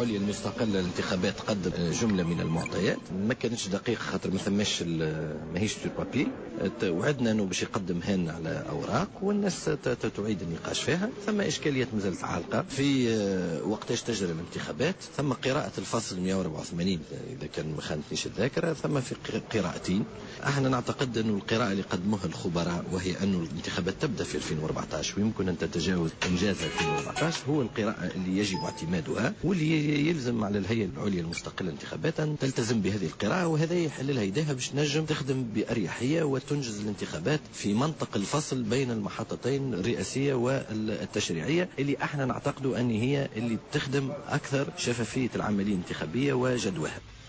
العليا المستقلة للانتخابات تقدم جملة من المعطيات ما كانتش دقيقة خاطر ما ثماش ماهيش سور بابي. وعدنا انه باش يقدمها لنا على اوراق والناس تعيد النقاش فيها. ثم اشكاليات مازالت عالقة في وقتاش تجري الانتخابات. ثم قراءة الفصل 184 اذا كان ما خانتنيش الذاكرة. ثم في قراءتين. احنا نعتقد انه القراءة اللي قدموها الخبراء وهي انه الانتخابات تبدا في 2014 ويمكن ان تتجاوز انجاز 2014 هو القراءة اللي يجب اعتمادها واللي يلزم على الهيئة العليا المستقلة للانتخابات أن تلتزم بهذه القراءة، وهذا يحللها يديها باش نجم تخدم بأريحية وتنجز الانتخابات في منطق الفصل بين المحطتين الرئاسية والتشريعية اللي احنا نعتقد أن هي اللي تخدم أكثر شفافية العملية الانتخابية وجدواها.